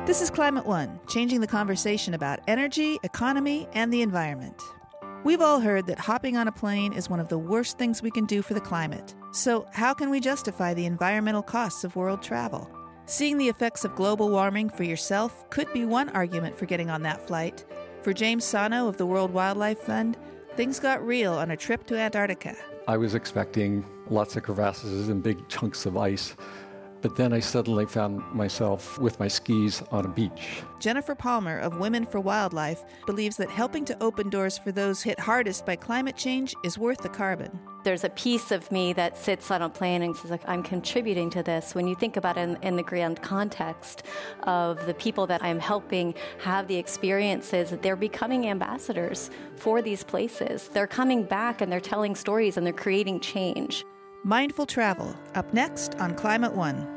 This is Climate One, changing the conversation about energy, economy, and the environment. We've all heard that hopping on a plane is one of the worst things we can do for the climate. So how can we justify the environmental costs of world travel? Seeing the effects of global warming for yourself could be one argument for getting on that flight. For James Sano of the World Wildlife Fund, things got real on a trip to Antarctica. I was expecting lots of crevasses and big chunks of ice, but then I suddenly found myself with my skis on a beach. Jennifer Palmer of Women for Wildlife believes that helping to open doors for those hit hardest by climate change is worth the carbon. There's a piece of me that sits on a plane and says, I'm contributing to this. When you think about it in the grand context of the people that I'm helping have the experiences, they're becoming ambassadors for these places. They're coming back and they're telling stories and they're creating change. Mindful Travel, up next on Climate One.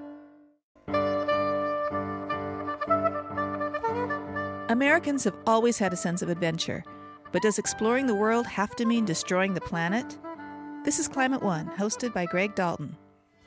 Americans have always had a sense of adventure, but does exploring the world have to mean destroying the planet? This is Climate One, hosted by Greg Dalton.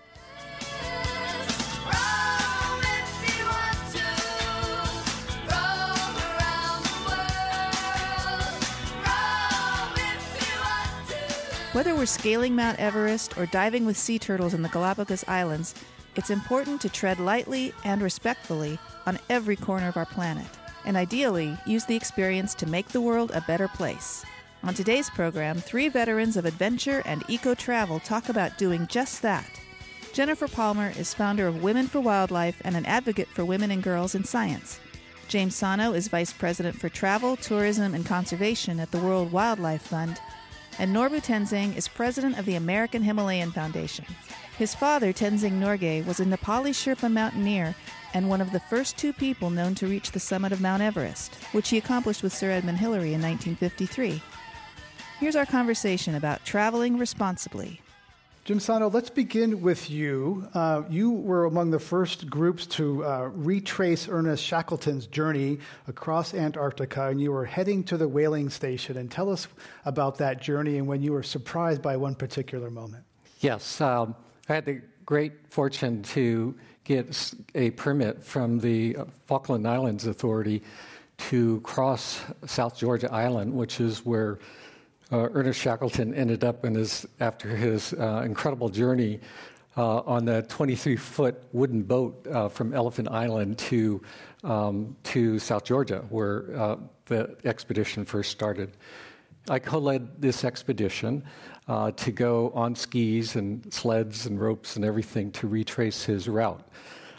Whether we're scaling Mount Everest or diving with sea turtles in the Galapagos Islands, it's important to tread lightly and respectfully on every corner of our planet, and ideally use the experience to make the world a better place. On today's program, 3 veterans of adventure and eco-travel talk about doing just that. Jennifer Palmer is founder of Women for Wildlife and an advocate for women and girls in science. James Sano is vice president for travel, tourism, and conservation at the World Wildlife Fund. And Norbu Tenzing is president of the American Himalayan Foundation. His father, Tenzing Norgay, was a Nepali Sherpa mountaineer and one of the first 2 people known to reach the summit of Mount Everest, which he accomplished with Sir Edmund Hillary in 1953. Here's our conversation about traveling responsibly. Jim Sano, let's begin with you. You were among the first groups to retrace Ernest Shackleton's journey across Antarctica, and you were heading to the whaling station. And tell us about that journey and when you were surprised by one particular moment. Yes, I had the great fortune to get a permit from the Falkland Islands Authority to cross South Georgia Island, which is where Ernest Shackleton ended up after his incredible journey on the 23-foot wooden boat from Elephant Island to South Georgia, where the expedition first started. I co-led this expedition to go on skis and sleds and ropes and everything to retrace his route.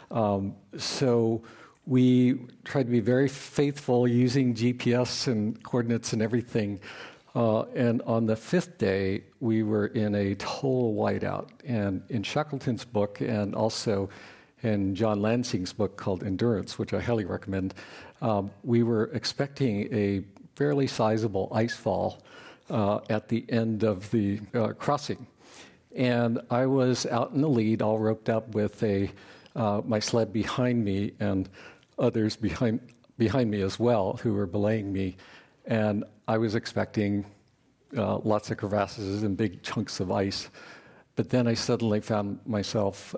So we tried to be very faithful using GPS and coordinates and everything. And on the 5th day, we were in a total whiteout. And in Shackleton's book, and also in John Lansing's book called Endurance, which I highly recommend, we were expecting a fairly sizable ice fall at the end of the crossing. And I was out in the lead, all roped up with my sled behind me and others behind me as well who were belaying me. And I was expecting lots of crevasses and big chunks of ice. But then I suddenly found myself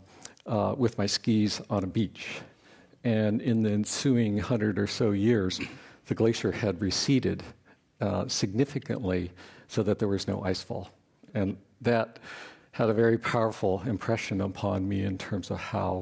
with my skis on a beach. And in the ensuing 100 or so years, the glacier had receded significantly so that there was no ice fall. And that had a very powerful impression upon me in terms of how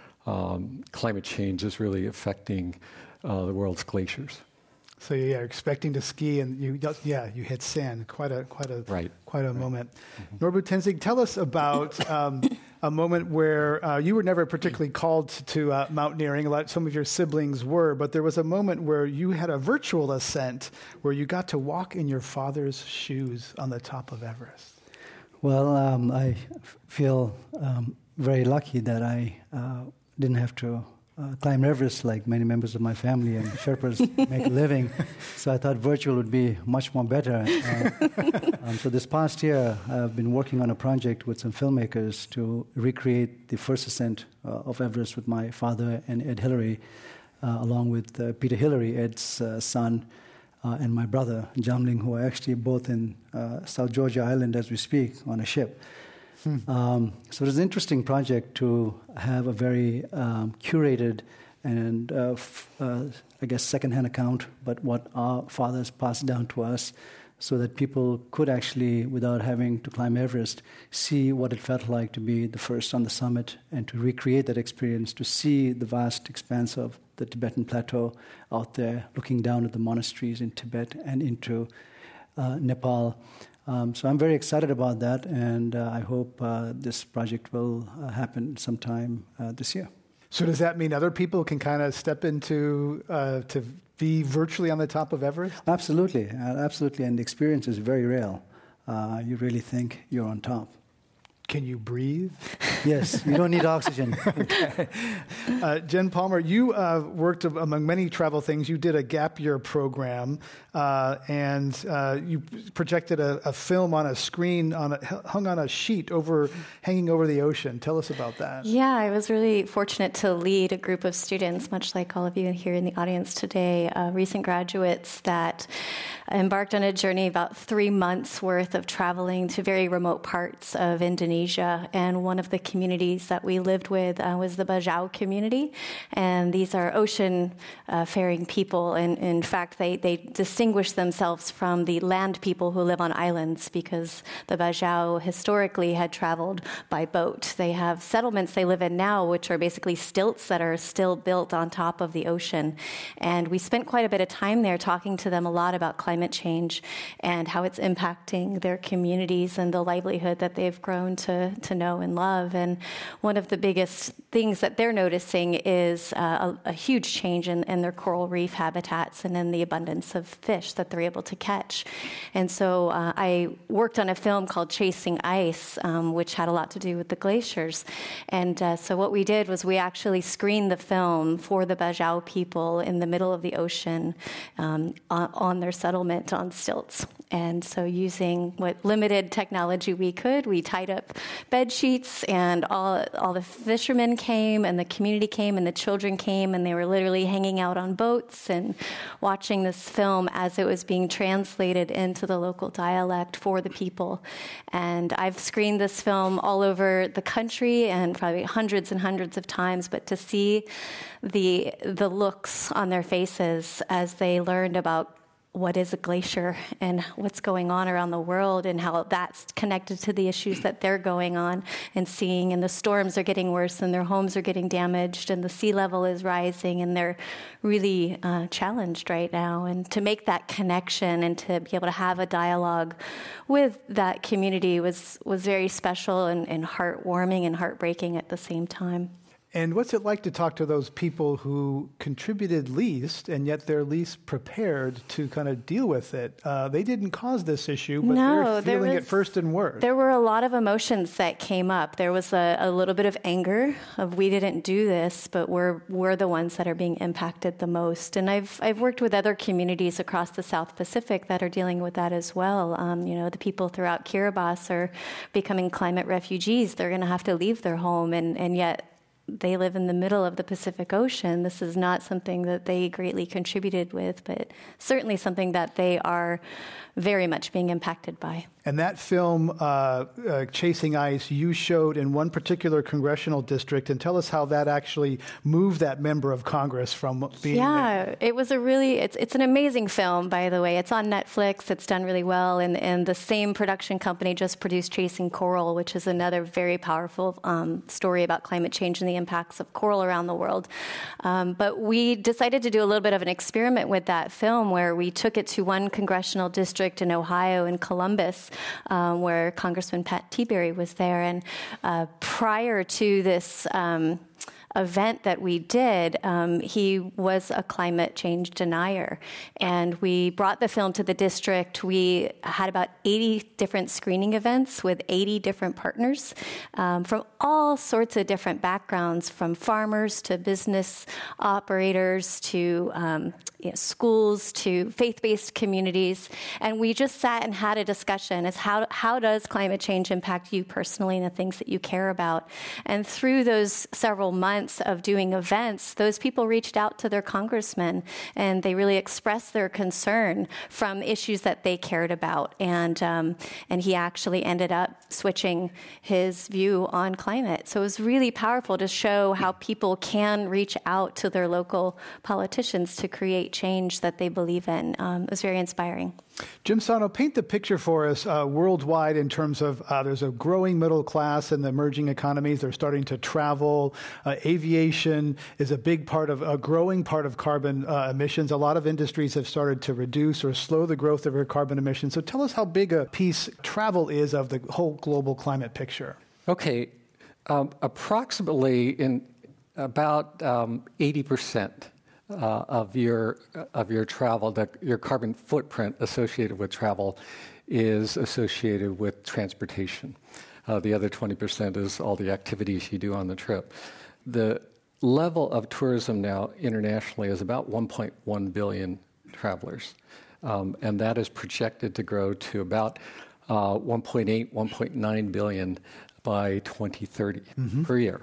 climate change is really affecting the world's glaciers. So you're expecting to ski, and you hit sand. Quite a moment. Mm-hmm. Norbu Tenzing, tell us about a moment where you were never particularly called to mountaineering. Some of your siblings were, but there was a moment where you had a virtual ascent where you got to walk in your father's shoes on the top of Everest. Well, I feel very lucky that I didn't have to climb Everest like many members of my family and Sherpas make a living. So I thought virtual would be much more better. So this past year, I've been working on a project with some filmmakers to recreate the first ascent of Everest with my father and Ed Hillary, along with Peter Hillary, Ed's son, and my brother, Jamling, who are actually both in South Georgia Island as we speak on a ship. So it was an interesting project to have a very curated and I guess secondhand account, but what our fathers passed down to us, so that people could actually, without having to climb Everest, see what it felt like to be the first on the summit and to recreate that experience, to see the vast expanse of the Tibetan plateau out there, looking down at the monasteries in Tibet and into Nepal. So I'm very excited about that, and I hope this project will happen sometime this year. So does that mean other people can kind of step into to be virtually on the top of Everest? Absolutely, absolutely, and the experience is very real. You really think you're on top. Can you breathe? Yes, you don't need oxygen. Okay. Jen Palmer, you worked among many travel things. You did a gap year program, and you projected a film on a screen, hung on a sheet hanging over the ocean. Tell us about that. Yeah, I was really fortunate to lead a group of students, much like all of you here in the audience today, recent graduates that embarked on a journey about 3 months worth of traveling to very remote parts of Indonesia. And one of the communities that we lived with was the Bajau community. And these are ocean-faring people. And in fact, they distinguish themselves from the land people who live on islands, because the Bajau historically had traveled by boat. They have settlements they live in now, which are basically stilts that are still built on top of the ocean. And we spent quite a bit of time there talking to them a lot about climate change and how it's impacting their communities and the livelihood that they've grown to know and love. And one of the biggest things that they're noticing is a huge change in their coral reef habitats and in the abundance of fish that they're able to catch. And so I worked on a film called Chasing Ice, which had a lot to do with the glaciers. And so what we did was we actually screened the film for the Bajau people in the middle of the ocean on their settlement on stilts. And so using what limited technology we could, we tied up bed sheets, and all the fishermen came, and the community came, and the children came, and they were literally hanging out on boats and watching this film as it was being translated into the local dialect for the people. And I've screened this film all over the country and probably hundreds and hundreds of times, but to see the looks on their faces as they learned about what is a glacier and what's going on around the world and how that's connected to the issues that they're going on and seeing, and the storms are getting worse and their homes are getting damaged and the sea level is rising and they're really challenged right now. And to make that connection and to be able to have a dialogue with that community was very special and heartwarming and heartbreaking at the same time. And what's it like to talk to those people who contributed least, and yet they're least prepared to kind of deal with it? They didn't cause this issue, but they're feeling it first and worst. There were a lot of emotions that came up. There was a little bit of anger of we didn't do this, but we're the ones that are being impacted the most. And I've worked with other communities across the South Pacific that are dealing with that as well. The people throughout Kiribati are becoming climate refugees. They're going to have to leave their home, and yet they live in the middle of the Pacific Ocean. This is not something that they greatly contributed with, but certainly something that they are very much being impacted by. And that film, Chasing Ice, you showed in one particular congressional district, and tell us how that actually moved that member of Congress from being... Yeah, it was it's an amazing film, by the way. It's on Netflix. It's done really well, and the same production company just produced Chasing Coral, which is another very powerful story about climate change and the impacts of coral around the world. But we decided to do a little bit of an experiment with that film where we took it to one congressional district in Ohio, in Columbus, where Congressman Pat Tiberi was there. And prior to this event that we did, he was a climate change denier. And we brought the film to the district. We had about 80 different screening events with 80 different partners from all sorts of different backgrounds, from farmers to business operators to schools to faith-based communities. And we just sat and had a discussion as how does climate change impact you personally and the things that you care about? And through those several months, months of doing events, those people reached out to their congressman, and they really expressed their concern from issues that they cared about. And he actually ended up switching his view on climate. So it was really powerful to show how people can reach out to their local politicians to create change that they believe in. It was very inspiring. Jim Sano, paint the picture for us worldwide in terms of there's a growing middle class in the emerging economies. They're starting to travel. Aviation is a growing part of carbon emissions. A lot of industries have started to reduce or slow the growth of their carbon emissions. So tell us how big a piece travel is of the whole global climate picture. Okay. Approximately in about 80%. Of your travel, your carbon footprint associated with travel is associated with transportation. The other 20% is all the activities you do on the trip. The level of tourism now internationally is about 1.1 billion travelers, and that is projected to grow to about 1.8, 1.9 billion by 2030 per year.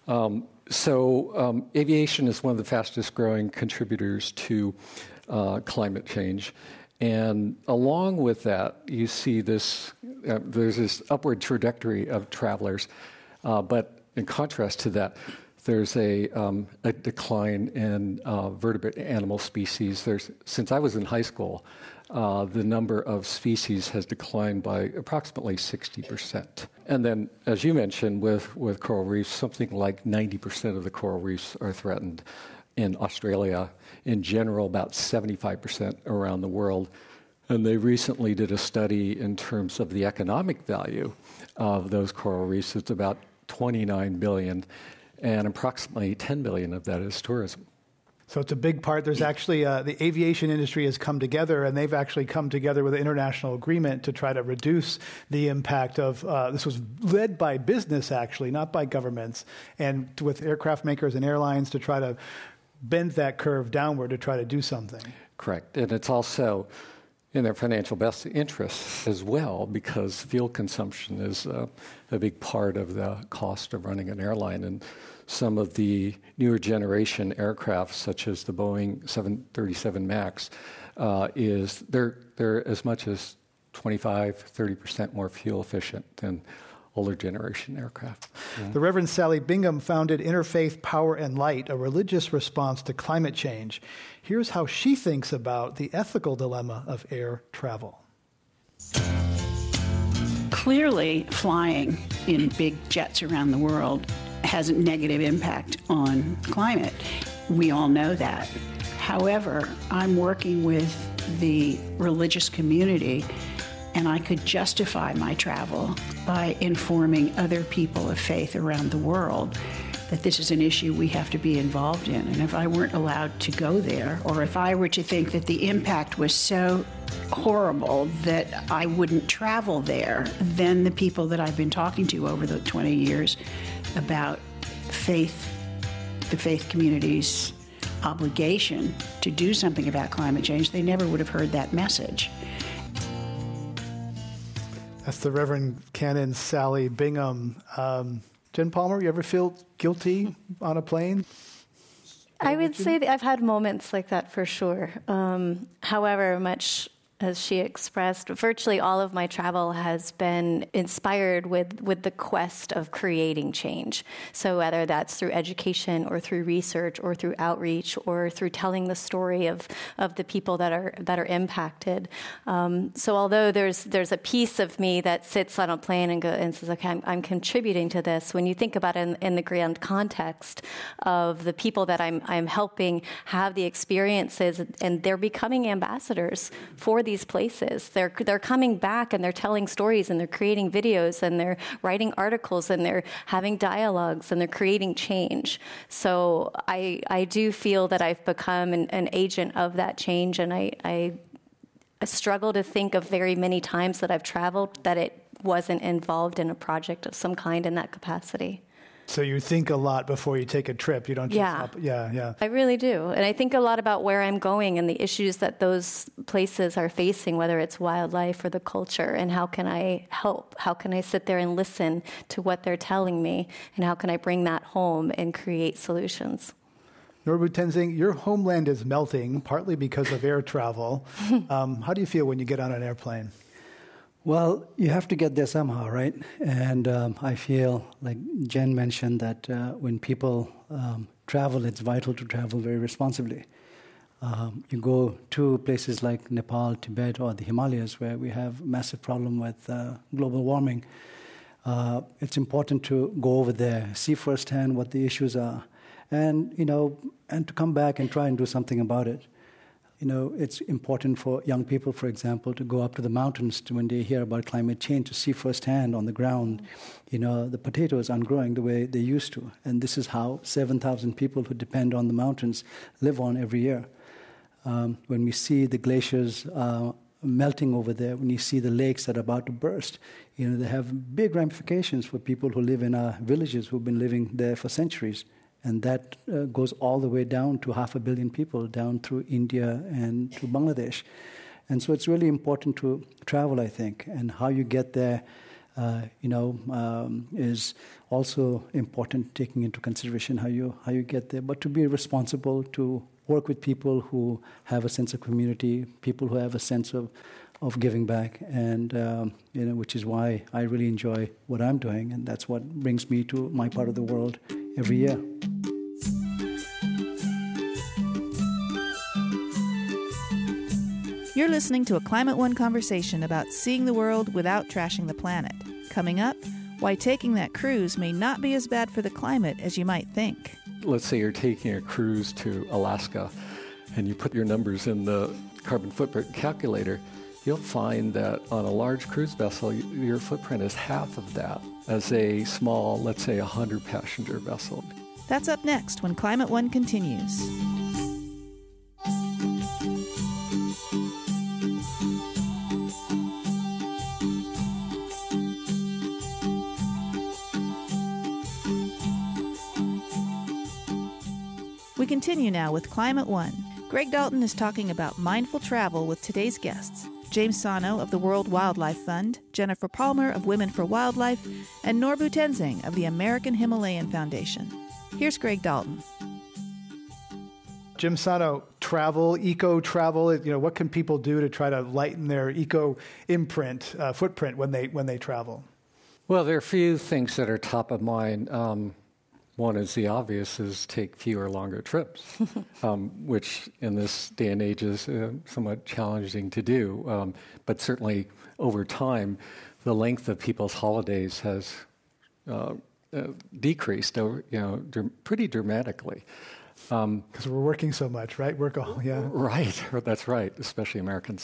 So aviation is one of the fastest growing contributors to climate change. And along with that, you see there's this upward trajectory of travelers. But in contrast to that, there's a decline in vertebrate animal species. Since I was in high school, the number of species has declined by approximately 60%. And then, as you mentioned, with coral reefs, something like 90% of the coral reefs are threatened in Australia. In general, about 75% around the world. And they recently did a study in terms of the economic value of those coral reefs. It's about 29 billion, and approximately 10 billion of that is tourism. So it's a big part. There's actually, the aviation industry has come together, and they've actually come together with an international agreement to try to reduce the impact of, this was led by business actually, not by governments, and with aircraft makers and airlines to try to bend that curve downward to try to do something. Correct. And it's also in their financial best interest as well, because fuel consumption is a big part of the cost of running an airline. And some of the newer generation aircraft, such as the Boeing 737 MAX, they're as much as 25-30% more fuel efficient than older generation aircraft. The Reverend Sally Bingham founded Interfaith Power and Light, a religious response to climate change. Here's how she thinks about the ethical dilemma of air travel. Clearly, flying in big jets around the world has a negative impact on climate. We all know that. However, I'm working with the religious community, and I could justify my travel by informing other people of faith around the world that this is an issue we have to be involved in. And if I weren't allowed to go there, or if I were to think that the impact was so horrible that I wouldn't travel there, then the people that I've been talking to over the 20 years about faith, the faith community's obligation to do something about climate change, they never would have heard that message. That's the Reverend Canon Sally Bingham. Jen Palmer, you ever feel guilty on a plane? I would say that I've had moments like that for sure. However, much as she expressed, virtually all of my travel has been inspired with the quest of creating change. So whether that's through education or through research or through outreach or through telling the story of the people that are impacted. So although there's a piece of me that sits on a plane and says, okay, I'm contributing to this, when you think about it in the grand context of the people that I'm helping have the experiences, and they're becoming ambassadors for these places. They're coming back and they're telling stories and they're creating videos and they're writing articles and they're having dialogues and they're creating change. So I do feel that I've become an agent of that change, and I struggle to think of very many times that I've traveled that it wasn't involved in a project of some kind in that capacity. So you think a lot before you take a trip. You don't just hop. Yeah. I really do. And I think a lot about where I'm going and the issues that those places are facing, whether it's wildlife or the culture, and how can I help? How can I sit there and listen to what they're telling me? And how can I bring that home and create solutions? Norbu Tenzing, your homeland is melting, partly because of air travel. How do you feel when you get on an airplane? Well, you have to get there somehow, right? And I feel, like Jen mentioned, that when people travel, it's vital to travel very responsibly. You go to places like Nepal, Tibet, or the Himalayas, where we have a massive problem with global warming. It's important to go over there, see firsthand what the issues are, and to come back and try and do something about it. It's important for young people, for example, to go up to the mountains when they hear about climate change, to see firsthand on the ground, the potatoes aren't growing the way they used to. And this is how 7,000 people who depend on the mountains live on every year. When we see the glaciers melting over there, when you see the lakes that are about to burst, they have big ramifications for people who live in our villages who've been living there for centuries. And that goes all the way down to 500 million people, down through India and to Bangladesh. And so it's really important to travel, I think. And how you get there, is also important, taking into consideration how you get there. But to be responsible, to work with people who have a sense of community, people who have a sense of giving back, and which is why I really enjoy what I'm doing, and that's what brings me to my part of the world every year. You're listening to a Climate One conversation about seeing the world without trashing the planet. Coming up, why taking that cruise may not be as bad for the climate as you might think. Let's say you're taking a cruise to Alaska and you put your numbers in the carbon footprint calculator. You'll find that on a large cruise vessel, your footprint is half of that as a small, let's say, 100-passenger vessel. That's up next when Climate One continues. We continue now with Climate One. Greg Dalton is talking about mindful travel with today's guests, James Sano of the World Wildlife Fund, Jennifer Palmer of Women for Wildlife, and Norbu Tenzing of the American Himalayan Foundation. Here's Greg Dalton. Jim Sano, travel, eco-travel, what can people do to try to lighten their eco-imprint, footprint when they travel? Well, there are a few things that are top of mind. One is the obvious, is take fewer, longer trips, which in this day and age is somewhat challenging to do. But certainly over time, the length of people's holidays has decreased, pretty dramatically. Because we're working so much, right? Yeah. Right, that's right, especially Americans.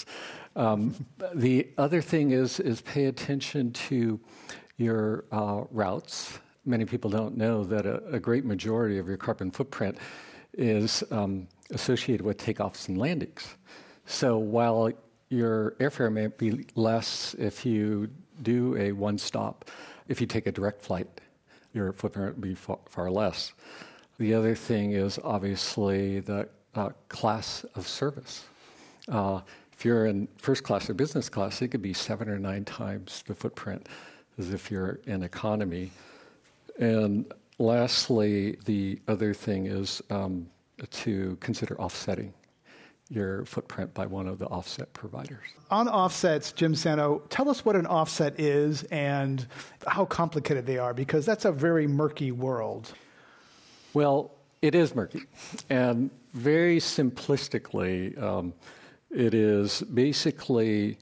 The other thing is pay attention to your routes. Many people don't know that a great majority of your carbon footprint is associated with takeoffs and landings. So while your airfare may be less if you do a one-stop, if you take a direct flight, your footprint will be far less. The other thing is obviously the class of service. If you're in first class or business class, it could be 7 or 9 times the footprint as if you're in economy. And lastly, the other thing is to consider offsetting your footprint by one of the offset providers. On offsets, Jim Sano, tell us what an offset is and how complicated they are, because that's a very murky world. Well, it is murky. And very simplistically, it is basically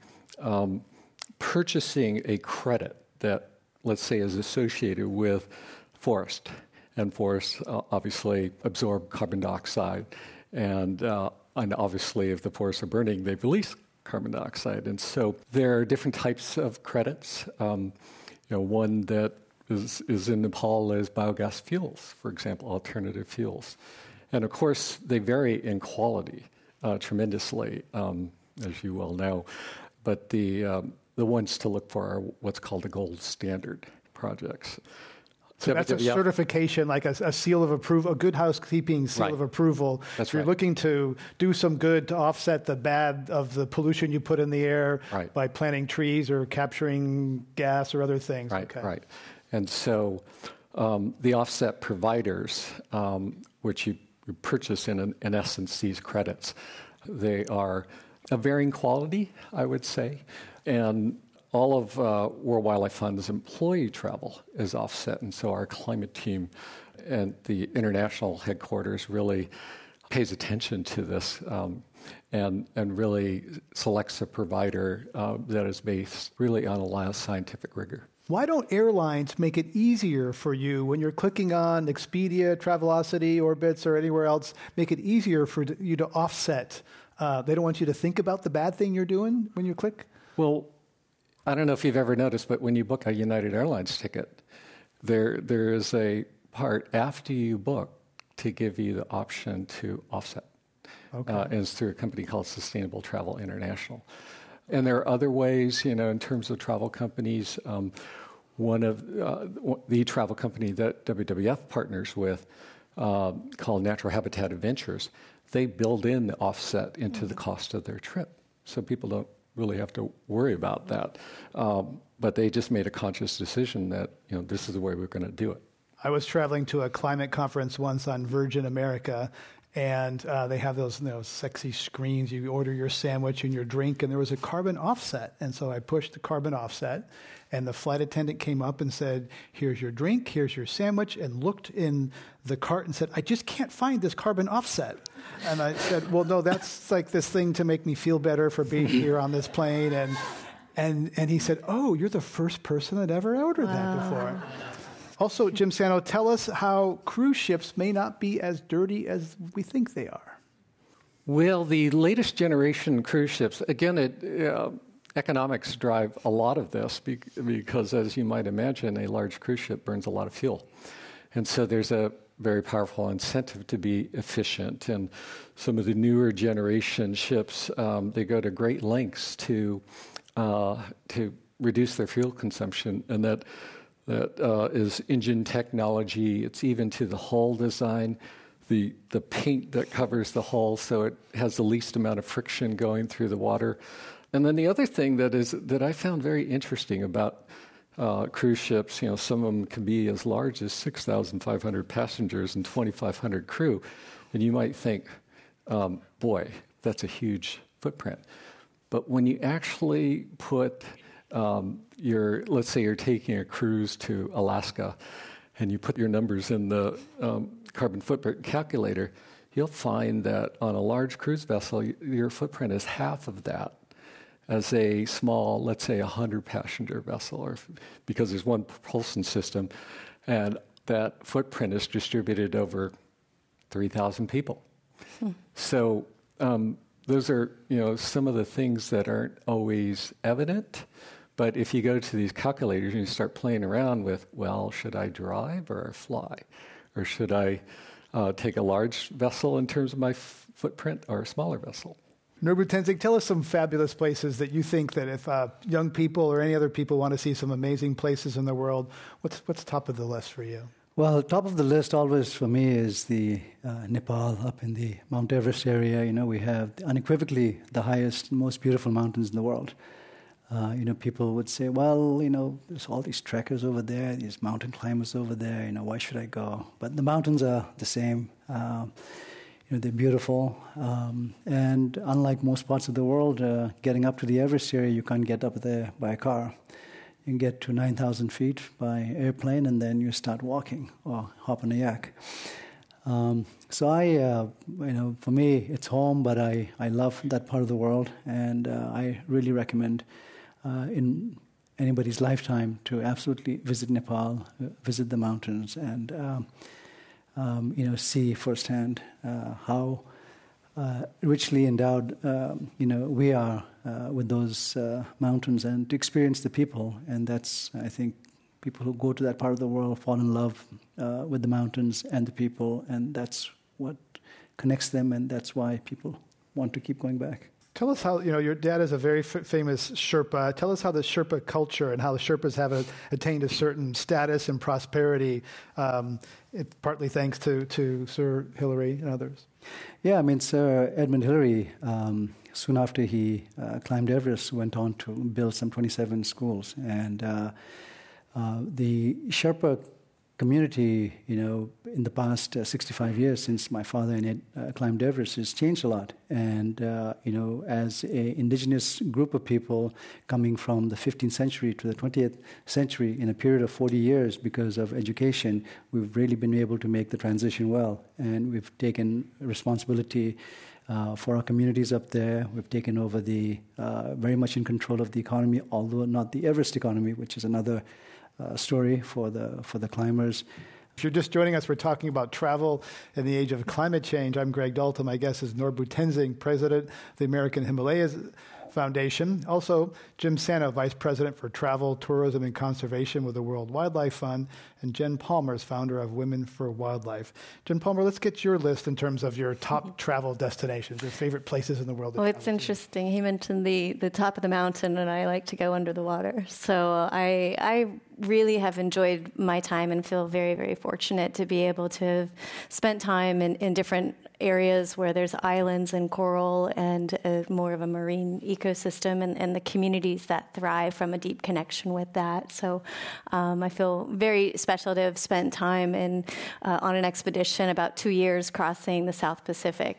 purchasing a credit that, let's say, is associated with forest. And forests obviously absorb carbon dioxide. And obviously, if the forests are burning, they release carbon dioxide. And so there are different types of credits. One that is in Nepal is biogas fuels, for example, alternative fuels. And of course, they vary in quality tremendously, as you well know. But the ones to look for are what's called the gold standard projects. So that's a certification, like a seal of approval, a good housekeeping seal of approval. That's You're looking to do some good to offset the bad of the pollution you put in the air by planting trees or capturing gas or other things. Right. And so the offset providers, which you purchase in essence these credits, they are of varying quality, I would say, and all of World Wildlife Fund's employee travel is offset, and so our climate team and the international headquarters really pays attention to this and really selects a provider that is based really on a lot of scientific rigor. Why don't airlines make it easier for you when you're clicking on Expedia, Travelocity, Orbitz, or anywhere else, make it easier for you to offset? They don't want you to think about the bad thing you're doing when you click? Well, I don't know if you've ever noticed, but when you book a United Airlines ticket, there is a part after you book to give you the option to offset. And it's through a company called Sustainable Travel International. And there are other ways, in terms of travel companies. One of the travel company that WWF partners with, called Natural Habitat Adventures, they build in the offset into the cost of their trip. So people don't really have to worry about that. But they just made a conscious decision that, this is the way we're going to do it. I was traveling to a climate conference once on Virgin America, and they have those sexy screens. You order your sandwich and your drink, and there was a carbon offset. And so I pushed the carbon offset, and the flight attendant came up and said, here's your drink, here's your sandwich, and looked in the cart and said, I just can't find this carbon offset. And I said, well, no, that's like this thing to make me feel better for being here on this plane. And he said, oh, you're the first person that ever ordered that before. Also, Jim Sano, tell us how cruise ships may not be as dirty as we think they are. Well, the latest generation cruise ships, again, economics drive a lot of this because, as you might imagine, a large cruise ship burns a lot of fuel. And so there's a very powerful incentive to be efficient. And some of the newer generation ships, they go to great lengths to reduce their fuel consumption, and that is engine technology. It's even to the hull design, the paint that covers the hull so it has the least amount of friction going through the water. And then the other thing that I found very interesting about cruise ships, some of them can be as large as 6,500 passengers and 2,500 crew. And you might think, boy, that's a huge footprint. But when you actually put let's say you're taking a cruise to Alaska and you put your numbers in the carbon footprint calculator, you'll find that on a large cruise vessel, your footprint is half of that as a small, let's say, 100-passenger vessel, because there's one propulsion system, and that footprint is distributed over 3,000 people. So those are, some of the things that aren't always evident. But if you go to these calculators and you start playing around with, well, should I drive or fly? Or should I take a large vessel in terms of my footprint or a smaller vessel? Norbert Tenzing, tell us some fabulous places that you think that if young people or any other people want to see some amazing places in the world, what's top of the list for you? Well, top of the list always for me is the Nepal up in the Mount Everest area. We have unequivocally the highest, most beautiful mountains in the world. People would say, well, there's all these trekkers over there, these mountain climbers over there, why should I go? But the mountains are the same. They're beautiful. And unlike most parts of the world, getting up to the Everest area, you can't get up there by a car. You can get to 9,000 feet by airplane, and then you start walking or hop on a yak. So for me, it's home, but I love that part of the world, and I really recommend in anybody's lifetime to absolutely visit Nepal, visit the mountains, and see firsthand how richly endowed we are with those mountains, and to experience the people. And that's, I think, people who go to that part of the world fall in love with the mountains and the people, and that's what connects them, and that's why people want to keep going back. Tell us how, your dad is a very famous Sherpa. Tell us how the Sherpa culture and how the Sherpas have attained a certain status and prosperity, partly thanks to Sir Hilary and others. Yeah, Sir Edmund Hillary, soon after he climbed Everest, went on to build some 27 schools. And the Sherpa community, in the past 65 years since my father and Ed climbed Everest, has changed a lot. And, as an indigenous group of people coming from the 15th century to the 20th century in a period of 40 years because of education, we've really been able to make the transition well. And we've taken responsibility for our communities up there. We've taken over very much in control of the economy, although not the Everest economy, which is another story for the climbers. If you're just joining us, we're talking about travel in the age of climate change. I'm Greg Dalton. My guest is Norbu Tenzing, President of the American Himalayas Foundation. Also, Jim Sano, Vice President for Travel, Tourism, and Conservation with the World Wildlife Fund, and Jen Palmer is founder of Women for Wildlife. Jen Palmer, let's get your list in terms of your top travel destinations, your favorite places in the world. Well, it's interesting. He mentioned the top of the mountain, and I like to go under the water. So I really have enjoyed my time and feel very, very fortunate to be able to have spent time in different areas where there's islands and coral and more of a marine ecosystem and the communities that thrive from a deep connection with that. So I feel very special to have spent time on an expedition about 2 years crossing the South Pacific.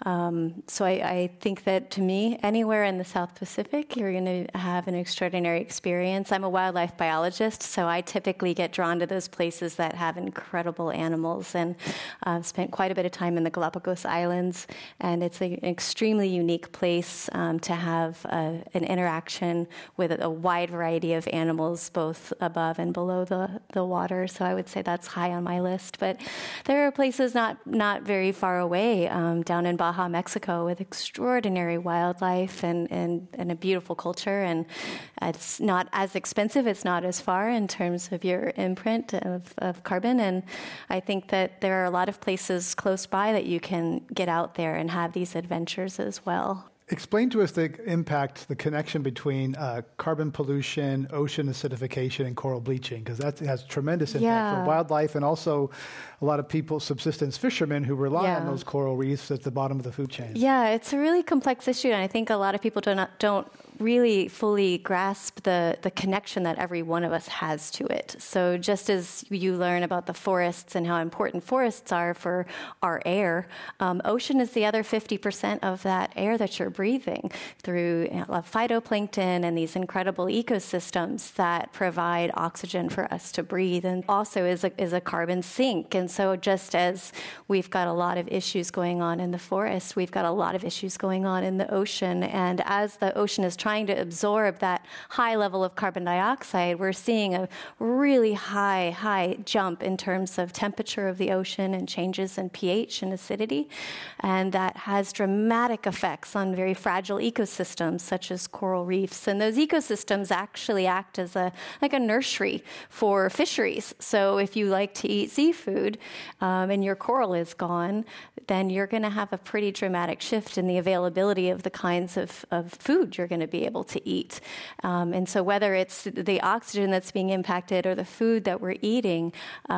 So I think that to me, anywhere in the South Pacific, you're going to have an extraordinary experience. I'm a wildlife biologist, so I typically get drawn to those places that have incredible animals, and I've spent quite a bit of time in the Galapagos Islands, and it's an extremely unique place to have an interaction with a wide variety of animals, both above and below the water. So I would say that's high on my list. But there are places not very far away, down in Baja, Mexico, with extraordinary wildlife and a beautiful culture. And it's not as expensive. It's not as far in terms of your imprint of carbon. And I think that there are a lot of places close by that you can get out there and have these adventures as well. Explain to us the impact, the connection between carbon pollution, ocean acidification, and coral bleaching, because that has tremendous impact for wildlife and also a lot of people, subsistence fishermen, who rely on those coral reefs at the bottom of the food chain. Yeah, it's a really complex issue, and I think a lot of people don't really fully grasp the connection that every one of us has to it. So just as you learn about the forests and how important forests are for our air, ocean is the other 50% of that air that you're breathing through phytoplankton and these incredible ecosystems that provide oxygen for us to breathe, and also is a carbon sink. And so just as we've got a lot of issues going on in the forest, we've got a lot of issues going on in the ocean. And as the ocean is trying to absorb that high level of carbon dioxide, we're seeing a really high jump in terms of temperature of the ocean and changes in pH and acidity. And that has dramatic effects on very fragile ecosystems such as coral reefs. And those ecosystems actually act as a nursery for fisheries. So if you like to eat seafood and your coral is gone, then you're going to have a pretty dramatic shift in the availability of the kinds of food you're going to be able to eat. And so whether it's the oxygen that's being impacted or the food that we're eating,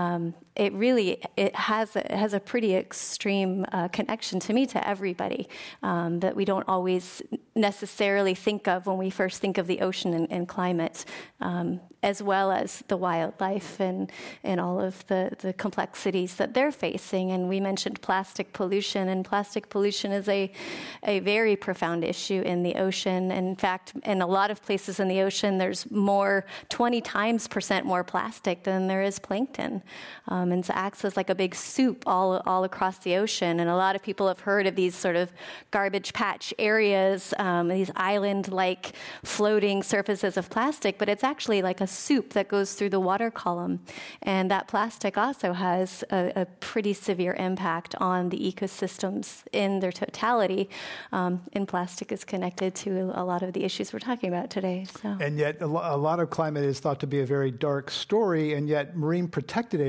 it has a pretty extreme connection to me, to everybody, that we don't always necessarily think of when we first think of the ocean and climate, as well as the wildlife and all of the complexities that they're facing. And we mentioned plastic pollution, and plastic pollution is a very profound issue in the ocean. In fact, in a lot of places in the ocean, there's 20 times % more plastic than there is plankton. And it acts as like a big soup all across the ocean. And a lot of people have heard of these sort of garbage patch areas, these island-like floating surfaces of plastic, but it's actually like a soup that goes through the water column. And that plastic also has a pretty severe impact on the ecosystems in their totality. And plastic is connected to a lot of the issues we're talking about today. So. And yet a lot of climate is thought to be a very dark story, and yet marine protected areas are one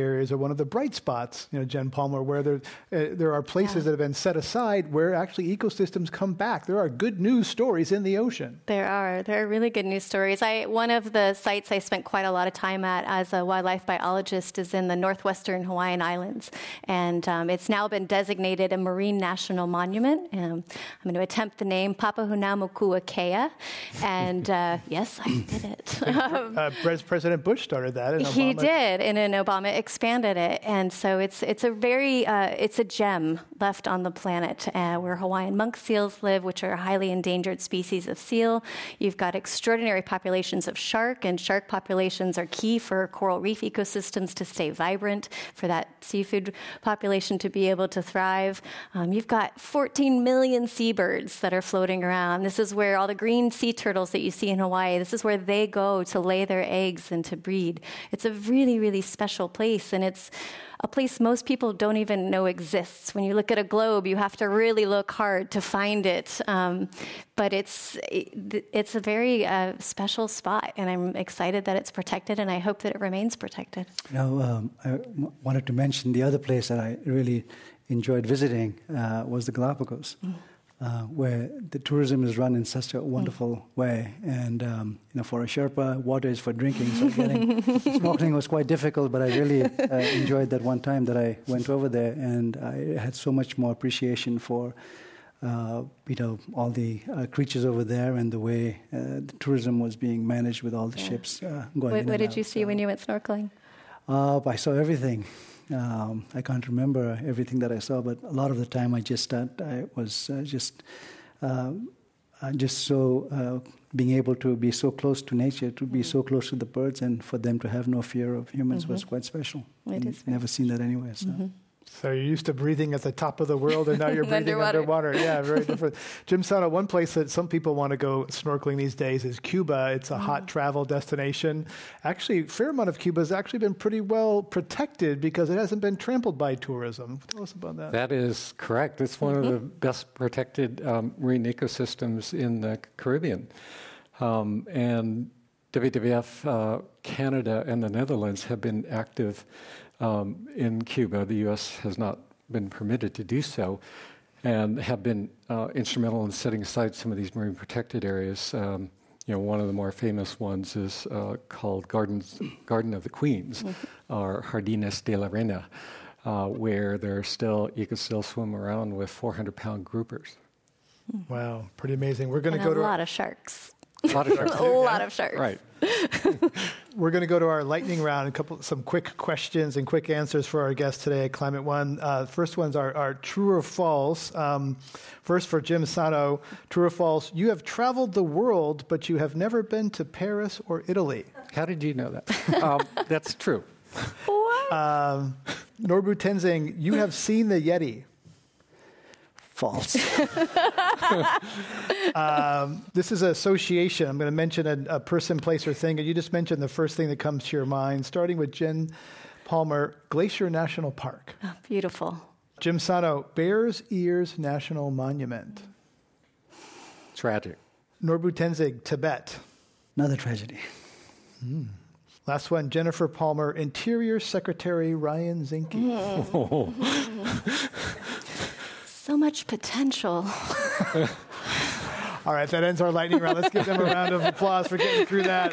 one of the bright spots, Jen Palmer, where there are places that have been set aside where actually ecosystems come back. There are good news stories in the ocean. There are really good news stories. One of the sites I spent quite a lot of time at as a wildlife biologist is in the northwestern Hawaiian Islands, and it's now been designated a marine national monument. I'm going to attempt the name Papahanaumokuakea, and yes, I did it. President Bush started that. He did, and then Obama expanded it, and so it's a gem left on the planet where Hawaiian monk seals live, which are a highly endangered species of seal. You've got extraordinary populations of shark, and shark populations are key for coral reef ecosystems to stay vibrant, for that seafood population to be able to thrive. You've got 14 million seabirds that are floating around. This is where all the green sea turtles that you see in Hawaii, this is where they go to lay their eggs and to breed. It's a really, really special place, and it's a place most people don't even know exists. When you look at a globe, you have to really look hard to find it. But it's a very special spot, and I'm excited that it's protected, and I hope that it remains protected. I wanted to mention the other place that I really enjoyed visiting was the Galapagos. Where the tourism is run in such a wonderful way, and for a Sherpa, water is for drinking. So snorkeling was quite difficult, but I really enjoyed that one time that I went over there, and I had so much more appreciation for all the creatures over there and the way the tourism was being managed with all the ships going in. What did you see when you went snorkeling? I saw everything. I can't remember everything that I saw, but a lot of the time I was just so being able to be so close to nature, to be so close to the birds, and for them to have no fear of humans was quite special. Never seen that anywhere. So. So you're used to breathing at the top of the world, and now you're breathing underwater. Yeah, very different. Jim Sato, one place that some people want to go snorkeling these days is Cuba. It's a hot travel destination. Actually, a fair amount of Cuba has actually been pretty well protected because it hasn't been trampled by tourism. Tell us about that. That is correct. It's one of the best protected marine ecosystems in the Caribbean. And WWF Canada and the Netherlands have been active in Cuba. The U.S. has not been permitted to do so, and have been instrumental in setting aside some of these marine protected areas. One of the more famous ones is called Garden of the Queens, or Jardines de la Reina, where you can still swim around with 400-pound groupers. Wow, pretty amazing. We're going to go to a lot of sharks. A lot of sharks. A lot of sharks. Right. We're going to go to our lightning round, some quick questions and quick answers for our guests today at Climate One. First ones are true or false. First for Jim Sato, true or false, you have traveled the world, but you have never been to Paris or Italy. How did you know that? That's true. What? Norbu Tenzing, you have seen the Yeti. False. This is an association. I'm going to mention a person, place, or thing, and you just mention the first thing that comes to your mind, starting with Jen Palmer, Glacier National Park. Oh, beautiful. Jim Sato, Bears Ears National Monument. Tragic. Norbu Tenzing, Tibet. Another tragedy. Last one, Jennifer Palmer, Interior Secretary Ryan Zinke. So much potential. All right, that ends our lightning round. Let's give them a round of applause for getting through that.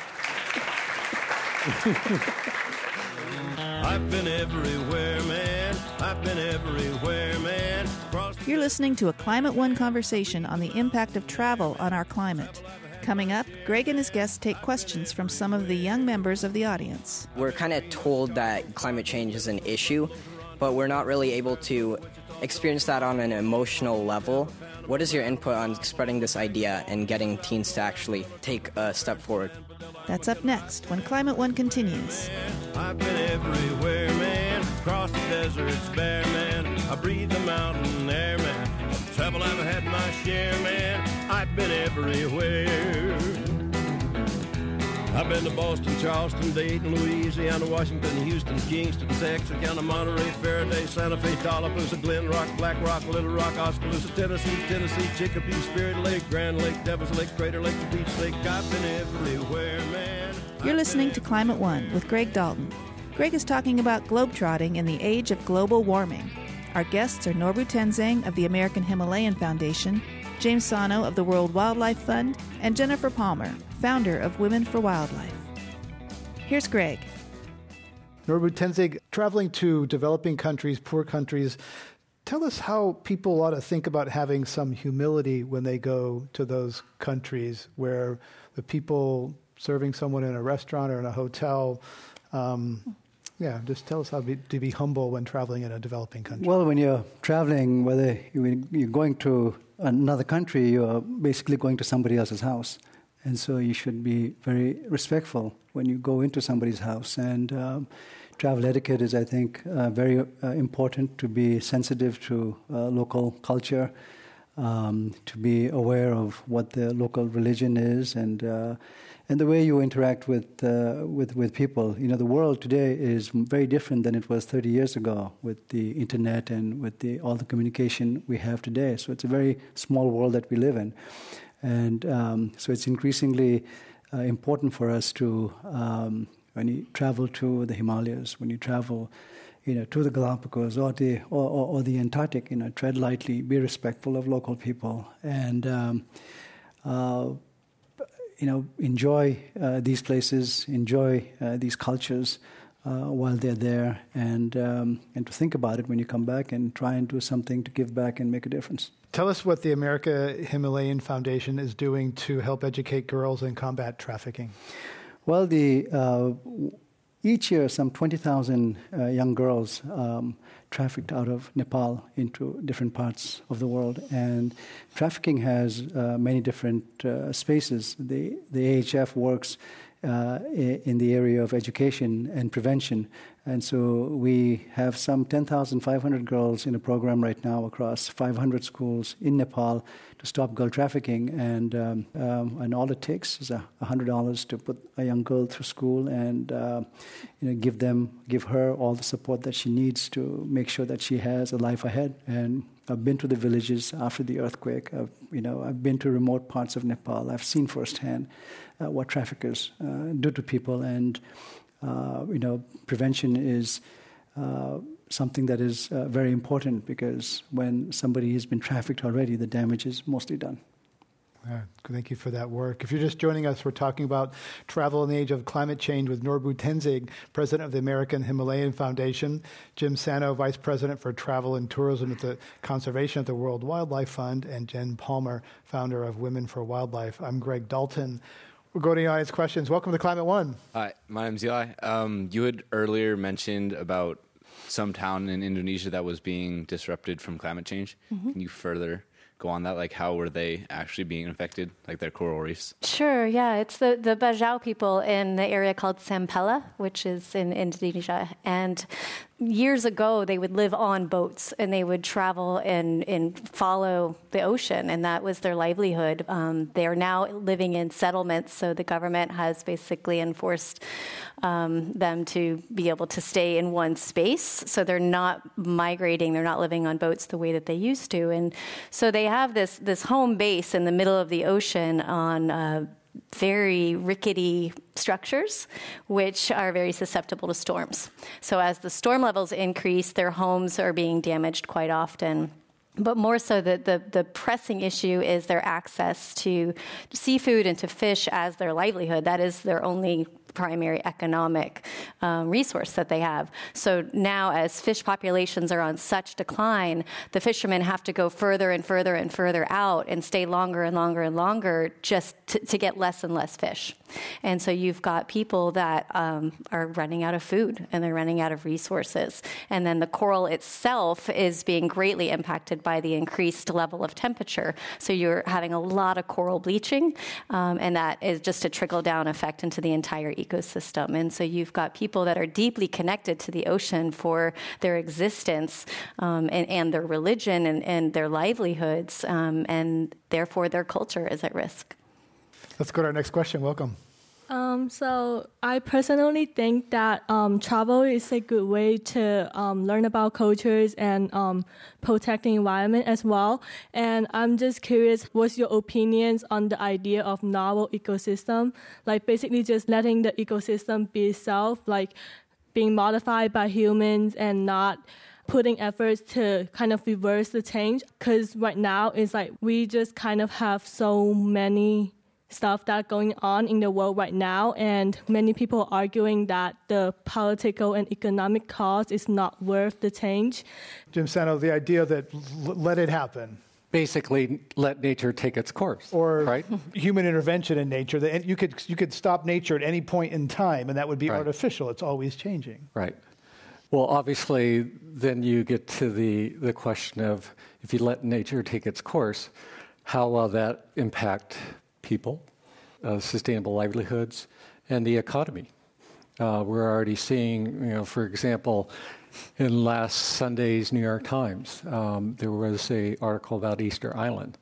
I've been everywhere, man. I've been everywhere, man. You're listening to a Climate One conversation on the impact of travel on our climate. Coming up, Greg and his guests take questions from some of the young members of the audience. We're kind of told that climate change is an issue, but we're not really able to experience that on an emotional level. What is your input on spreading this idea and getting teens to actually take a step forward? That's up next when Climate One continues. I've been everywhere, man. Across the deserts bare, man. I breathe the mountain air, man. Travel, I've had my share, man. I've been everywhere. I've been to Boston, Charleston, Dayton, Louisiana, Washington, Houston, Kingston, Texarkana, Monterey, Faraday, Santa Fe, Tallapoosa, Glen Rock, Black Rock, Little Rock, Oskaloosa, Tennessee, Chicopee, Spirit Lake, Grand Lake, Devil's Lake, Crater Lake, Beach Lake. I've been everywhere, man. You're listening to Climate One with Greg Dalton. Greg is talking about globetrotting in the age of global warming. Our guests are Norbu Tenzing of the American Himalayan Foundation, James Sano of the World Wildlife Fund, and Jennifer Palmer, founder of Women for Wildlife. Here's Greg. Norbu Tenzing, traveling to developing countries, poor countries, tell us how people ought to think about having some humility when they go to those countries where the people serving someone in a restaurant or in a hotel, just tell us how to be humble when traveling in a developing country. Well, when you're traveling, whether you're going to another country, you're basically going to somebody else's house. And so you should be very respectful when you go into somebody's house. And travel etiquette is, I think, very important, to be sensitive to local culture, to be aware of what the local religion is, and the way you interact with people. You know, the world today is very different than it was 30 years ago with the internet and with all the communication we have today. So it's a very small world that we live in. And so it's increasingly important for us to, when you travel to the Himalayas, when you travel, to the Galapagos or the Antarctic, tread lightly, be respectful of local people, and enjoy these places, enjoy these cultures while they're there, and to think about it when you come back and try and do something to give back and make a difference. Tell us what the America Himalayan Foundation is doing to help educate girls and combat trafficking. Well, each year some 20,000 young girls trafficked out of Nepal into different parts of the world. And trafficking has many different spaces. The AHF works in the area of education and prevention. And so we have some 10,500 girls in a program right now across 500 schools in Nepal to stop girl trafficking. And all it takes is $100 to put a young girl through school and give her all the support that she needs to make sure that she has a life ahead. And I've been to the villages after the earthquake. I've been to remote parts of Nepal. I've seen firsthand what traffickers do to people, and prevention is something that is very important, because when somebody has been trafficked already, the damage is mostly done. Thank you for that work. If you're just joining us, we're talking about travel in the age of climate change with Norbu Tenzing, president of the American Himalayan Foundation, Jim Sano, vice president for travel and tourism at the Conservation of the World Wildlife Fund, and Jen Palmer, founder of Women for Wildlife. I'm Greg Dalton. We'll go to the audience questions. Welcome to Climate One. Hi, my name's Eli. You had earlier mentioned about some town in Indonesia that was being disrupted from climate change. Mm-hmm. Can you further go on that? Like, how were they actually being affected, like their coral reefs? Sure, yeah. It's the Bajau people in the area called Sampella, which is in Indonesia. And years ago, they would live on boats and they would travel and follow the ocean, and that was their livelihood. They are now living in settlements, so the government has basically enforced them to be able to stay in one space. So they're not migrating, they're not living on boats the way that they used to. And so they have this home base in the middle of the ocean on very rickety structures, which are very susceptible to storms. So as the storm levels increase, their homes are being damaged quite often. But more so, the pressing issue is their access to seafood and to fish as their livelihood. That is their only primary economic resource that they have. So now, as fish populations are on such decline, the fishermen have to go further and further and further out and stay longer and longer and longer just to get less and less fish. And so you've got people that are running out of food and they're running out of resources. And then the coral itself is being greatly impacted by the increased level of temperature. So you're having a lot of coral bleaching, and that is just a trickle-down effect into the entire ecosystem. And so you've got people that are deeply connected to the ocean for their existence and their religion and their livelihoods, and therefore their culture is at risk. Let's go to our next question. Welcome. So I personally think that travel is a good way to learn about cultures and protect the environment as well. And I'm just curious, what's your opinions on the idea of novel ecosystem? Like basically just letting the ecosystem be itself, like being modified by humans and not putting efforts to kind of reverse the change. Because right now it's like we just kind of have so many stuff that's going on in the world right now, and many people are arguing that the political and economic cost is not worth the change. Jim Sano, the idea that let it happen. Basically, let nature take its course. Or right? Human intervention in nature. That you could stop nature at any point in time, and that would be right. artificial. It's always changing. Right. Well, obviously, then you get to the question of if you let nature take its course, how will that impact people, sustainable livelihoods, and the economy? We're already seeing, for example, in last Sunday's New York Times, there was an article about Easter Island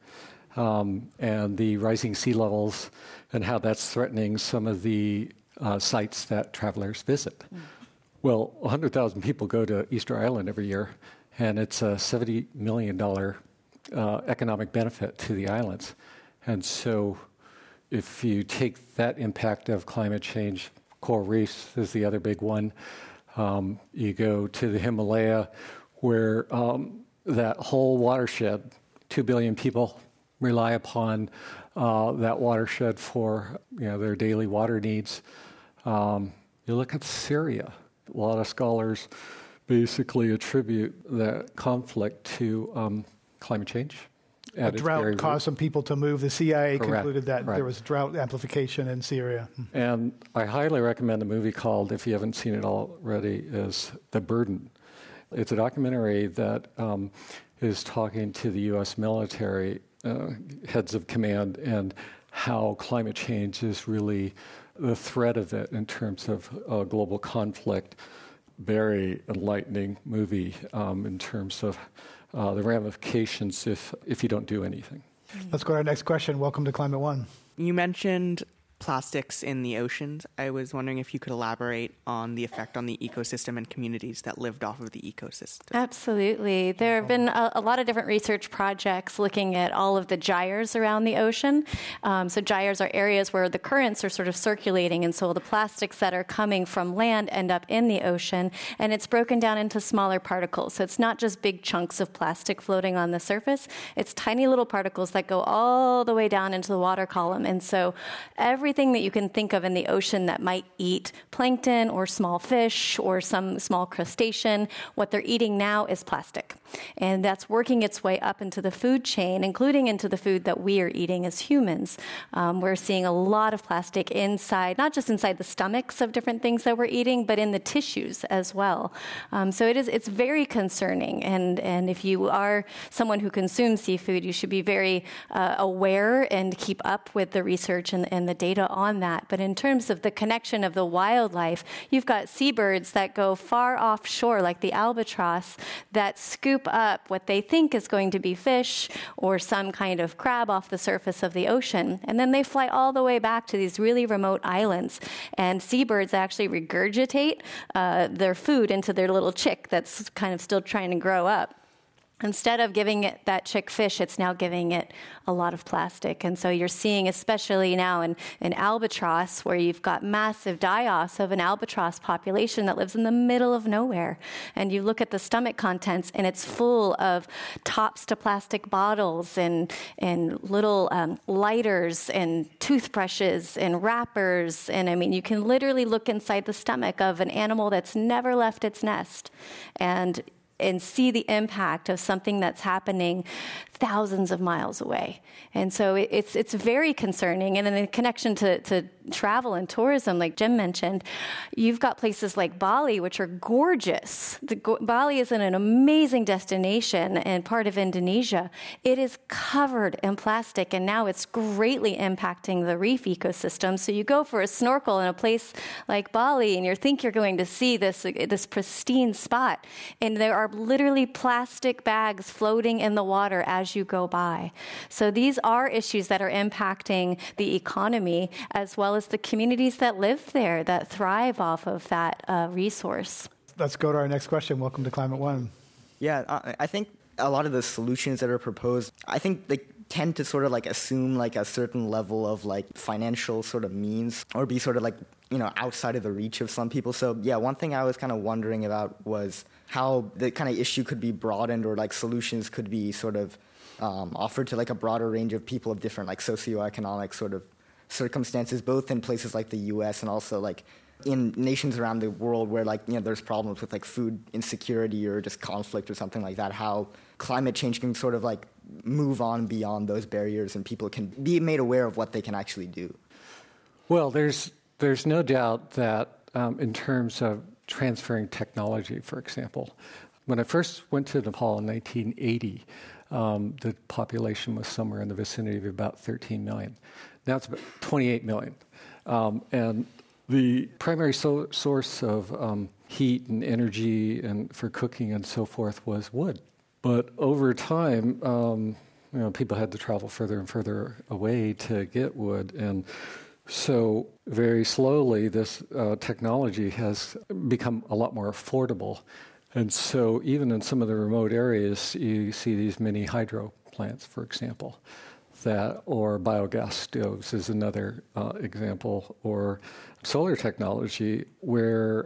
and the rising sea levels and how that's threatening some of the sites that travelers visit. Mm. Well, 100,000 people go to Easter Island every year, and it's a $70 million economic benefit to the islands. And so if you take that impact of climate change, coral reefs is the other big one. You go to the Himalaya, where that whole watershed, 2 billion people rely upon that watershed for their daily water needs. You look at Syria. A lot of scholars basically attribute that conflict to climate change. A drought caused some people to move. The CIA Correct. Concluded that right. there was drought amplification in Syria. And I highly recommend a movie called, if you haven't seen it already, is The Burden. It's a documentary that is talking to the U.S. military heads of command and how climate change is really the threat of it in terms of global conflict. Very enlightening movie in terms of the ramifications if you don't do anything. Let's go to our next question. Welcome to Climate One. You mentioned plastics in the oceans. I was wondering if you could elaborate on the effect on the ecosystem and communities that lived off of the ecosystem. Absolutely. There have been a lot of different research projects looking at all of the gyres around the ocean. So gyres are areas where the currents are sort of circulating, and so the plastics that are coming from land end up in the ocean, and it's broken down into smaller particles. So it's not just big chunks of plastic floating on the surface. It's tiny little particles that go all the way down into the water column. And so everything that you can think of in the ocean that might eat plankton or small fish or some small crustacean, what they're eating now is plastic. And that's working its way up into the food chain, including into the food that we are eating as humans. We're seeing a lot of plastic inside, not just inside the stomachs of different things that we're eating, but in the tissues as well. So it's very concerning. And if you are someone who consumes seafood, you should be very aware and keep up with the research and the data on that. But in terms of the connection of the wildlife, you've got seabirds that go far offshore, like the albatross, that scoop up what they think is going to be fish or some kind of crab off the surface of the ocean. And then they fly all the way back to these really remote islands. And seabirds actually regurgitate their food into their little chick that's kind of still trying to grow up. Instead of giving it that chick fish, it's now giving it a lot of plastic. And so you're seeing, especially now in albatross, where you've got massive die-offs of an albatross population that lives in the middle of nowhere. And you look at the stomach contents, and it's full of tops to plastic bottles and little lighters and toothbrushes and wrappers. And I mean, you can literally look inside the stomach of an animal that's never left its nest and see the impact of something that's happening thousands of miles away. And so it's very concerning. And in connection to travel and tourism, like Jim mentioned, you've got places like Bali, which are gorgeous. Bali is an amazing destination and part of Indonesia. It is covered in plastic, and now it's greatly impacting the reef ecosystem. So you go for a snorkel in a place like Bali, and you think you're going to see this pristine spot, and there are literally plastic bags floating in the water as you go by. So these are issues that are impacting the economy as well as the communities that live there, that thrive off of that resource. Let's go to our next question. Welcome to Climate One. Yeah, I think a lot of the solutions that are proposed, I think they tend to sort of like assume like a certain level of like financial sort of means or be sort of like, outside of the reach of some people. So yeah, one thing I was kind of wondering about was how the kind of issue could be broadened or like solutions could be sort of offered to like a broader range of people of different like socioeconomic sort of circumstances, both in places like the U.S. and also like in nations around the world where like, there's problems with like food insecurity or just conflict or something like that, how climate change can sort of like move on beyond those barriers and people can be made aware of what they can actually do. Well, there's no doubt that in terms of transferring technology, for example, when I first went to Nepal in 1980, the population was somewhere in the vicinity of about 13 million. Now it's about 28 million. And the primary source of heat and energy and for cooking and so forth was wood. But over time, people had to travel further and further away to get wood. And so very slowly, this technology has become a lot more affordable. And so even in some of the remote areas, you see these mini hydro plants, for example, or biogas stoves is another example, or solar technology where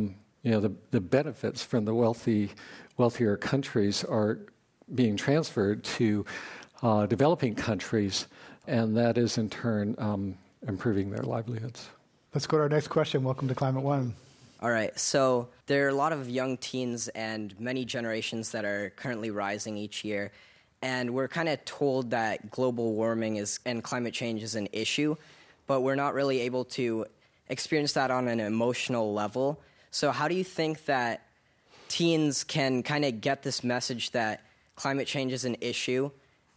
the benefits from the wealthier countries are being transferred to developing countries, and that is in turn improving their livelihoods. Let's go to our next question. Welcome to Climate One. All right, so there are a lot of young teens and many generations that are currently rising each year, and we're kind of told that global warming and climate change is an issue, but we're not really able to experience that on an emotional level. So how do you think that teens can kind of get this message that climate change is an issue?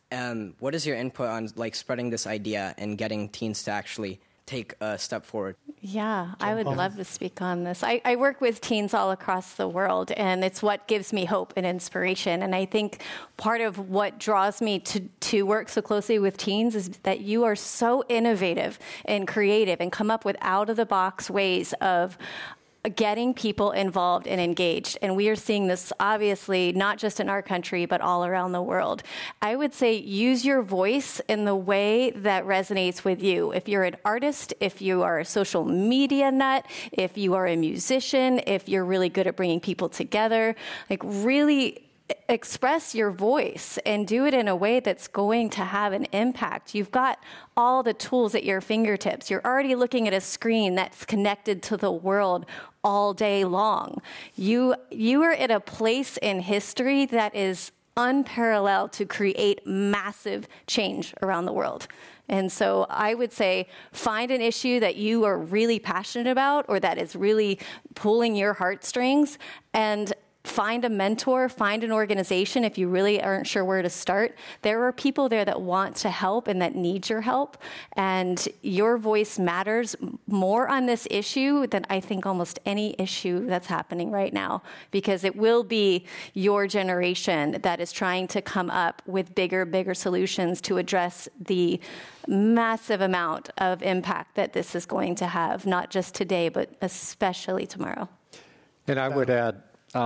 What is your input on like spreading this idea and getting teens to actually take a step forward? Yeah, I would love to speak on this. I work with teens all across the world, and it's what gives me hope and inspiration. And I think part of what draws me to work so closely with teens is that you are so innovative and creative and come up with out-of-the-box ways of getting people involved and engaged. And we are seeing this obviously not just in our country, but all around the world. I would say use your voice in the way that resonates with you. If you're an artist, if you are a social media nut, if you are a musician, if you're really good at bringing people together, like really express your voice and do it in a way that's going to have an impact. You've got all the tools at your fingertips. You're already looking at a screen that's connected to the world all day long. You are at a place in history that is unparalleled to create massive change around the world. And so I would say find an issue that you are really passionate about or that is really pulling your heartstrings, and find a mentor, find an organization if you really aren't sure where to start. There are people there that want to help and that need your help. And your voice matters more on this issue than I think almost any issue that's happening right now, because it will be your generation that is trying to come up with bigger solutions to address the massive amount of impact that this is going to have, not just today, but especially tomorrow. And I would add,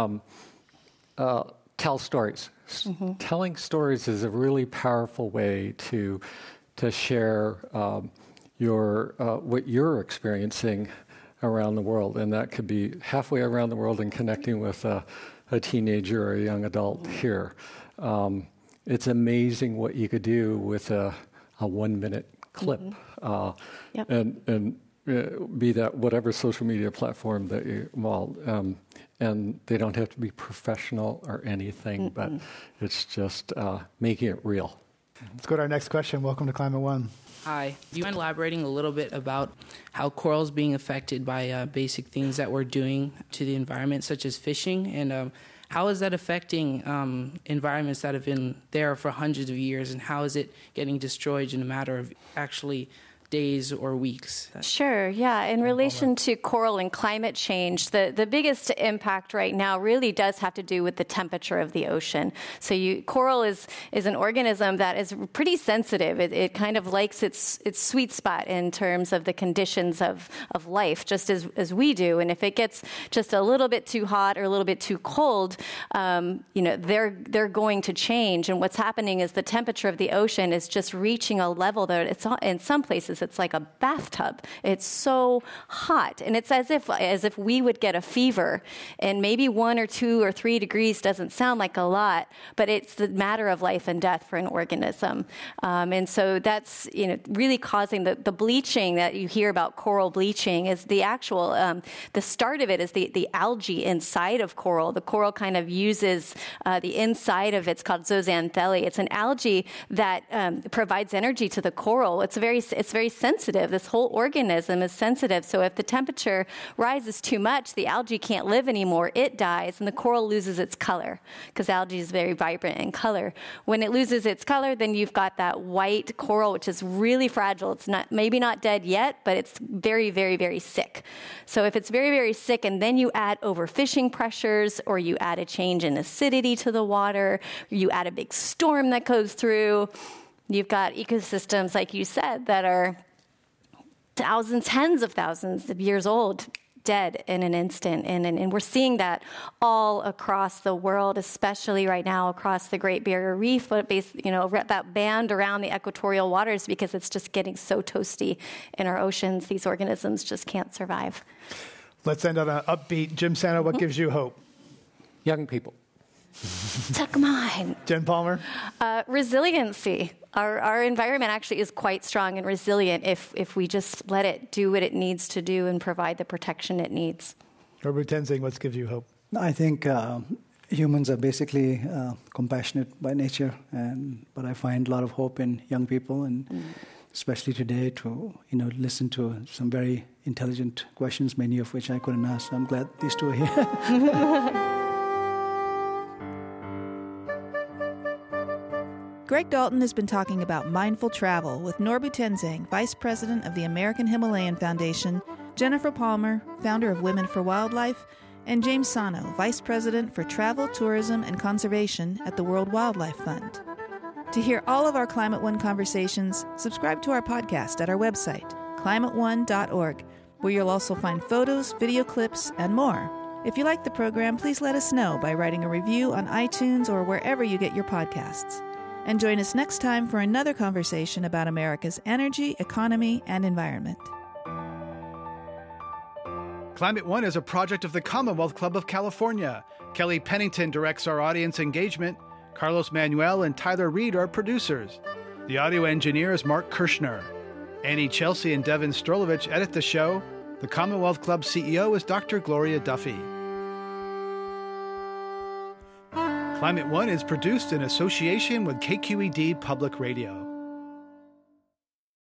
tell stories. Mm-hmm. Telling stories is a really powerful way to share what you're experiencing around the world, and that could be halfway around the world and connecting with a teenager or a young adult here. It's amazing what you could do with a 1-minute clip, and be that whatever social media platform that you and they don't have to be professional or anything, but it's just making it real. Let's go to our next question. Welcome to Climate One. Hi. Do you mind elaborating a little bit about how corals being affected by basic things that we're doing to the environment, such as fishing, and how is that affecting environments that have been there for hundreds of years, and how is it getting destroyed in a matter of actually days or weeks? Sure, yeah. In relation to coral and climate change, the biggest impact right now really does have to do with the temperature of the ocean. So coral is an organism that is pretty sensitive. It kind of likes its sweet spot in terms of the conditions of life, just as we do. And if it gets just a little bit too hot or a little bit too cold, they're going to change. And what's happening is the temperature of the ocean is just reaching a level that it's in some places it's like a bathtub. It's so hot, and it's as if we would get a fever. And maybe 1 or 2 or 3 degrees doesn't sound like a lot, but it's the matter of life and death for an organism. And so that's really causing the bleaching that you hear about. Coral bleaching is the actual the start of it is the algae inside of coral. The coral kind of uses the inside of it's called zooxanthellae. It's an algae that provides energy to the coral. It's very sensitive. This whole organism is sensitive. So if the temperature rises too much, the algae can't live anymore. It dies, and the coral loses its color because algae is very vibrant in color. When it loses its color, then you've got that white coral, which is really fragile. It's maybe not dead yet, but it's very, very, very sick. So if it's very, very sick, and then you add overfishing pressures, or you add a change in acidity to the water, or you add a big storm that goes through, you've got ecosystems, like you said, that are thousands, tens of thousands of years old, dead in an instant. And we're seeing that all across the world, especially right now across the Great Barrier Reef, but that band around the equatorial waters, because it's just getting so toasty in our oceans. These organisms just can't survive. Let's end on an upbeat. Jim Sano, what gives you hope? Young people. Took mine. Jen Palmer? Resiliency. Our environment actually is quite strong and resilient if we just let it do what it needs to do and provide the protection it needs. Norbert Tenzing, what gives you hope? I think humans are basically compassionate by nature, but I find a lot of hope in young people, and especially today to listen to some very intelligent questions, many of which I couldn't ask. So I'm glad these two are here. Greg Dalton has been talking about mindful travel with Norbu Tenzing, Vice President of the American Himalayan Foundation, Jennifer Palmer, founder of Women for Wildlife, and James Sano, Vice President for Travel, Tourism, and Conservation at the World Wildlife Fund. To hear all of our Climate One conversations, subscribe to our podcast at our website, climateone.org, where you'll also find photos, video clips, and more. If you like the program, please let us know by writing a review on iTunes or wherever you get your podcasts. And join us next time for another conversation about America's energy, economy, and environment. Climate One is a project of the Commonwealth Club of California. Kelly Pennington directs our audience engagement. Carlos Manuel and Tyler Reed are producers. The audio engineer is Mark Kirshner. Annie Chelsea and Devin Strolovich edit the show. The Commonwealth Club CEO is Dr. Gloria Duffy. Climate One is produced in association with KQED Public Radio.